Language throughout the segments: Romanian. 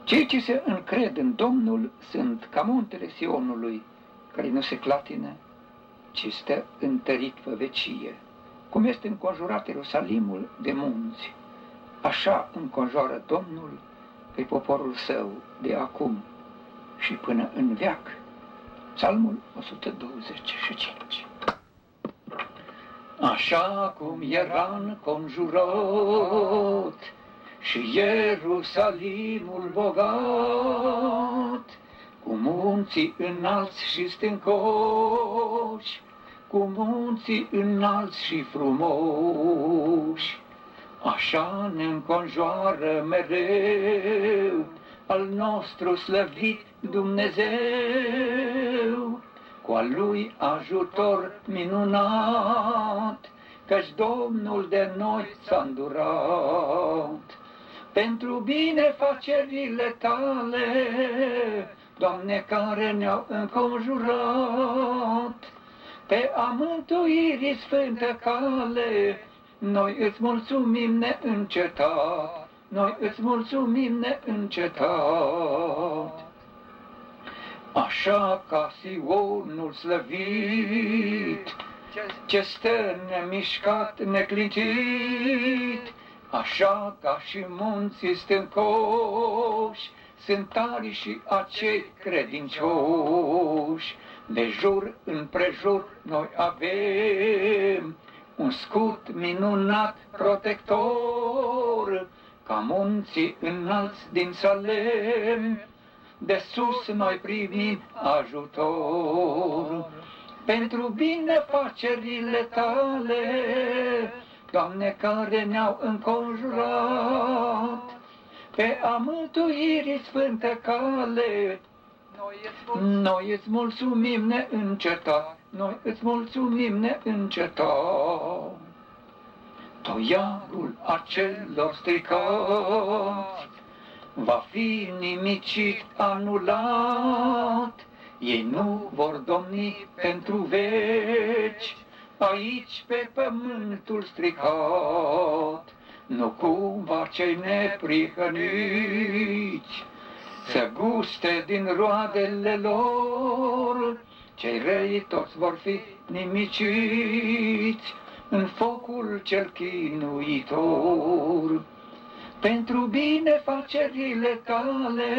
Cei ce se încred în Domnul sunt ca muntele Sionului, care nu se clatină, ci stă întărit pe vecie. Cum este înconjurat Ierusalimul de munți, așa înconjoară Domnul pe poporul său de acum și până în veac. Psalmul 125. Așa cum era înconjurat și Ierusalimul bogat, cu munții înalți și stâncoși, cu munții înalți și frumoși, așa ne înconjoară mereu al nostru slăvit Dumnezeu, cu al lui ajutor minunat, căci Domnul de noi s-a îndurat. Pentru binefacerile tale, Doamne, care ne-au înconjurat, pe a mântuirii sfântă cale, noi îți mulțumim neîncetat, noi îți mulțumim neîncetat. Așa ca Sionul slăvit, ce stă nemișcat, neclintit, așa ca și munții stâncoși, sunt tari și acei credincioși. De jur împrejur noi avem un scut minunat protector, ca munții înalți din Salem, de sus noi primim ajutor. Pentru binefacerile tale, Doamne, care ne-au înconjurat, pe a mântuirii sfântă cale, noi îți mulțumim neîncetat, noi îți mulțumim neîncetat. Toiagul acelor stricați va fi nimicit, anulat, ei nu vor domni pentru veci aici pe pământul stricat. Nu cumva cei neprihăniți să guste din roadele lor, cei răi toți vor fi nimiciți în focul cel chinuitor. Pentru binefacerile tale,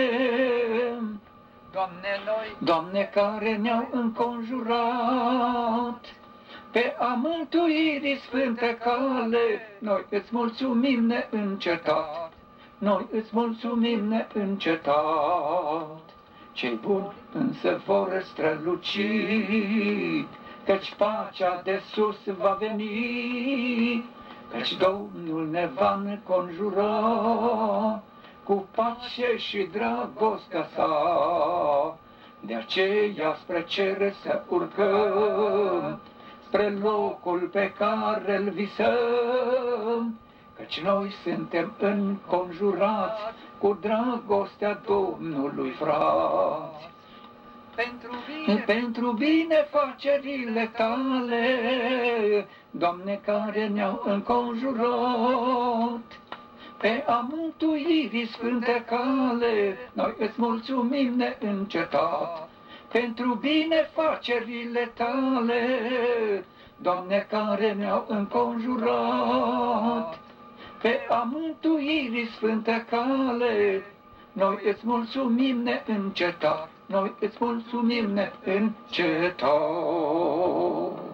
Doamne, care ne-au înconjurat, pe a mântuirii sfântă cale, noi îți mulțumim neîncetat, noi îți mulțumim neîncetat. Cei buni însă vor străluci, căci pacea de sus va veni, căci Domnul ne va înconjura cu pace și dragostea sa. De aceea spre cer să urcăm, spre locul pe care-l visăm, căci noi suntem înconjurați cu dragostea Domnului, frați. Pentru binefacerile tale, Doamne, care ne-au înconjurat, pe a mântuirii sfântă cale, noi îți mulțumim neîncetat. Pentru binefacerile tale, Doamne, care ne-au înconjurat, pe a mântuirii sfântă cale, noi îți mulțumim neîncetat, noi îți mulțumim neîncetat.